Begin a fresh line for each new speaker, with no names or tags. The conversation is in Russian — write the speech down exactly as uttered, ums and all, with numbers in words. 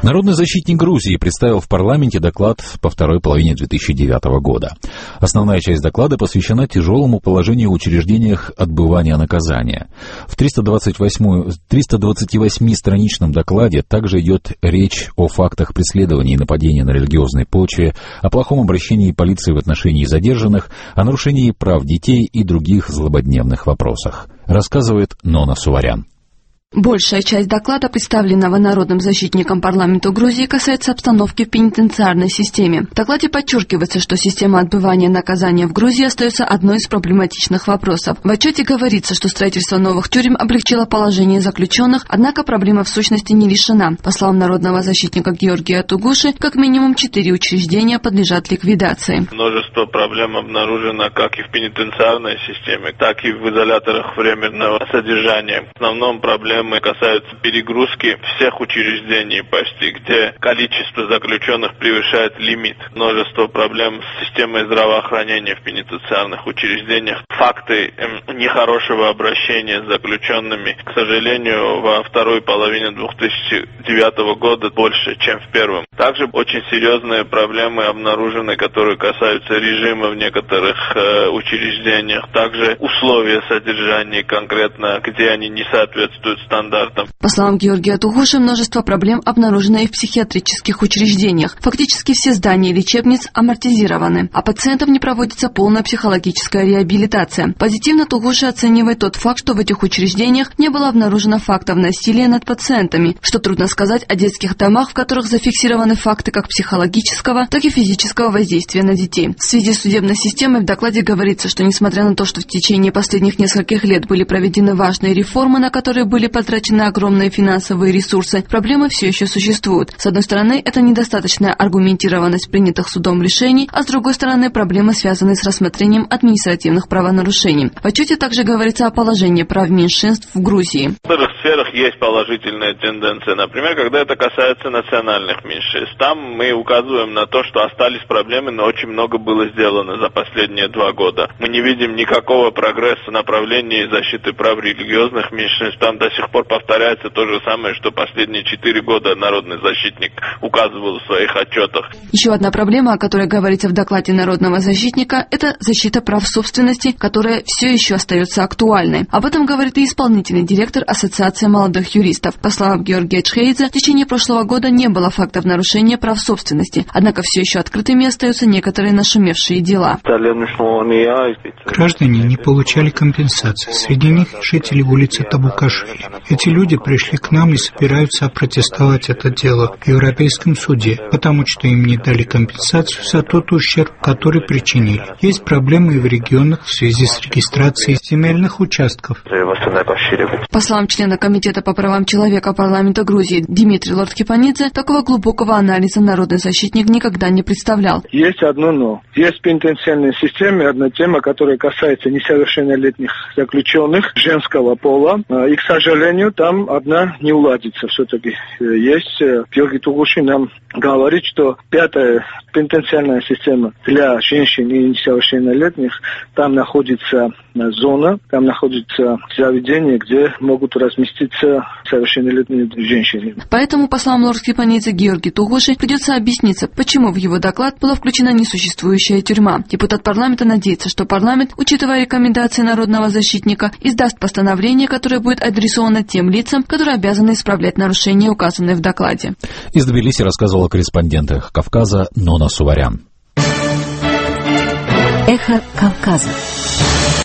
Народный защитник Грузии представил в парламенте доклад по второй половине две тысячи девятого года. Основная часть доклада посвящена тяжелому положению в учреждениях отбывания наказания. В триста двадцать восьмистраничном докладе также идет речь о фактах преследования и нападения на религиозной почве, о плохом обращении полиции в отношении задержанных, о нарушении прав детей и других злободневных вопросах, рассказывает Нона Суварян.
Большая часть доклада, представленного народным защитником парламента Грузии, касается обстановки в пенитенциарной системе. В докладе подчеркивается, что система отбывания наказания в Грузии остается одной из проблематичных вопросов. В отчете говорится, что строительство новых тюрем облегчило положение заключенных, однако проблема в сущности не решена. По словам народного защитника Георгия Тугуши, как минимум четыре учреждения подлежат ликвидации.
Множество проблем обнаружено как и в пенитенциарной системе, так и в изоляторах временного содержания. В основном проблема касаются перегрузки всех учреждений почти, где количество заключенных превышает лимит. Множество проблем с системой здравоохранения в пенитенциарных учреждениях. Факты нехорошего обращения с заключенными, к сожалению, во второй половине две тысячи девятого года больше, чем в первом. Также очень серьезные проблемы обнаружены, которые касаются режима в некоторых э, учреждениях. Также условия содержания конкретно, где они не соответствуют стандартам.
По словам Георгия Тугуши, множество проблем обнаружено и в психиатрических учреждениях. Фактически все здания лечебниц амортизированы, а пациентам не проводится полная психологическая реабилитация. Позитивно Тугуши оценивает тот факт, что в этих учреждениях не было обнаружено фактов насилия над пациентами, что трудно сказать о детских домах, в которых зафиксированы факты как психологического, так и физического воздействия на детей. В связи с судебной системой в докладе говорится, что несмотря на то, что в течение последних нескольких лет были проведены важные реформы, на которые были потрачены огромные финансовые ресурсы, проблемы все еще существуют. С одной стороны, это недостаточная аргументированность принятых судом решений, а с другой стороны, проблемы, связанные с рассмотрением административных правонарушений. В отчете также говорится о положении прав меньшинств в Грузии.
В некоторых сферах есть положительная тенденция. Например, когда это касается национальных меньшинств. Там мы указываем на то, что остались проблемы, но очень много было сделано за последние два года. Мы не видим никакого прогресса в направлении защиты прав религиозных меньшинств. Там до сих пор повторяется то же самое, что последние четыре года народный защитник указывал в своих отчетах.
Еще одна проблема, о которой говорится в докладе народного защитника, это защита прав собственности, которая все еще остается актуальной. Об этом говорит и исполнительный директор Ассоциации молодых юристов. По словам Георгия Чхеидзе, в течение прошлого года не было фактов нарушения прав собственности, однако все еще открытыми остаются некоторые нашумевшие дела.
Граждане не получали компенсации. Среди них жители улицы Табукашвили. Эти люди пришли к нам и собираются опротестовать это дело в Европейском суде, потому что им не дали компенсацию за тот ущерб, который причинили. Есть проблемы и в регионах в связи с регистрацией земельных участков.
По словам члена Комитета по правам человека парламента Грузии Дмитрия Лордкипанидзе, такого глубокого анализа народный защитник никогда не представлял.
Есть одно но. Есть в пенитенциарной системе одна тема, которая касается несовершеннолетних заключенных женского пола. И, к сожалению, там одна не уладится все-таки. Есть. Георгий Тугуши нам говорит, что пятая пенитенциарная система для женщин и несовершеннолетних, там находится зона, там находится заведение, где могут разместиться совершеннолетние женщины.
Поэтому, по словам Лордкипанидзе, Георгий Тугуши придется объясниться, почему в его доклад была включена несуществующая тюрьма. Депутат парламента надеется, что парламент, учитывая рекомендации народного защитника, издаст постановление, которое будет адресовано тем лицам, которые обязаны исправлять нарушения, указанные в докладе.
Из Тбилиси рассказывала корреспондент «Эхо Кавказа» Нона Суварян.
Эхо Кавказа.